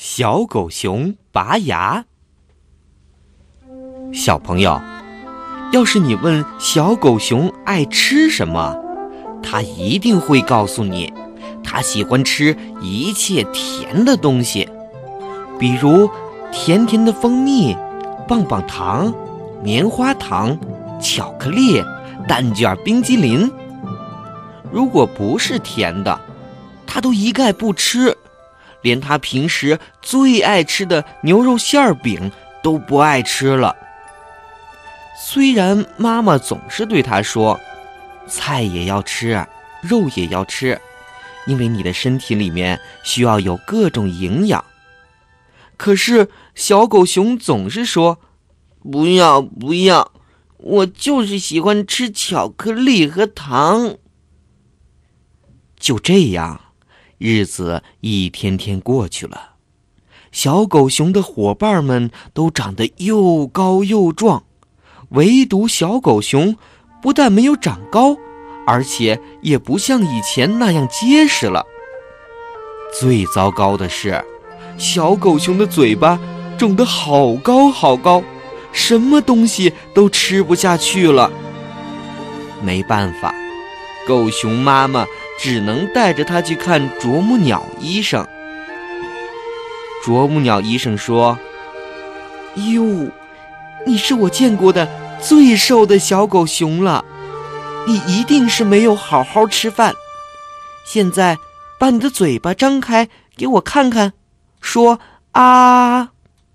小狗熊拔牙。小朋友，要是你问小狗熊爱吃什么，它一定会告诉你，它喜欢吃一切甜的东西，比如甜甜的蜂蜜、棒棒糖、棉花糖、巧克力、蛋卷冰激凌。如果不是甜的，它都一概不吃，连它平时最爱吃的牛肉馅饼都不爱吃了。虽然妈妈总是对它说，菜也要吃，肉也要吃，因为你的身体里面需要有各种营养，可是小狗熊总是说，不要不要，我就是喜欢吃巧克力和糖。就这样，日子一天天过去了，小狗熊的伙伴们都长得又高又壮，唯独小狗熊不但没有长高，而且也不像以前那样结实了。最糟糕的是，小狗熊的嘴巴肿得好高好高，什么东西都吃不下去了。没办法，狗熊妈妈只能带着它去看啄木鸟医生。啄木鸟医生说，哟，你是我见过的最瘦的小狗熊了，你一定是没有好好吃饭。现在把你的嘴巴张开给我看看，说啊。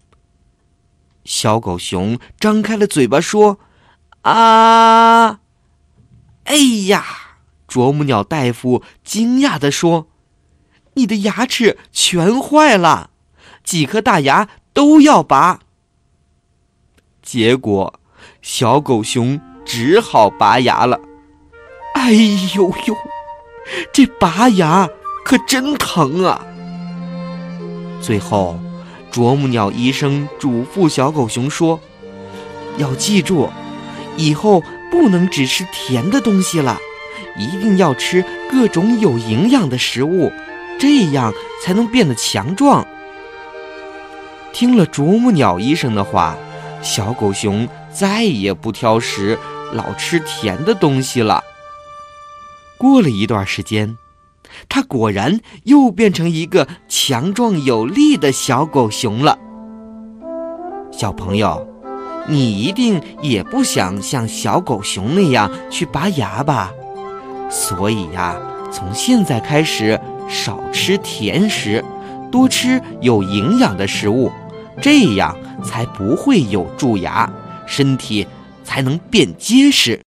小狗熊张开了嘴巴说啊。哎呀，啄木鸟大夫惊讶地说，你的牙齿全坏了，几颗大牙都要拔。结果小狗熊只好拔牙了。哎呦呦，这拔牙可真疼啊！最后啄木鸟医生嘱咐小狗熊说，要记住，以后不能只吃甜的东西了，一定要吃各种有营养的食物，这样才能变得强壮。听了啄木鸟医生的话，小狗熊再也不挑食，老吃甜的东西了。过了一段时间，它果然又变成一个强壮有力的小狗熊了。小朋友，你一定也不想像小狗熊那样去拔牙吧？所以呀，从现在开始少吃甜食，多吃有营养的食物，这样才不会有蛀牙，身体才能变结实。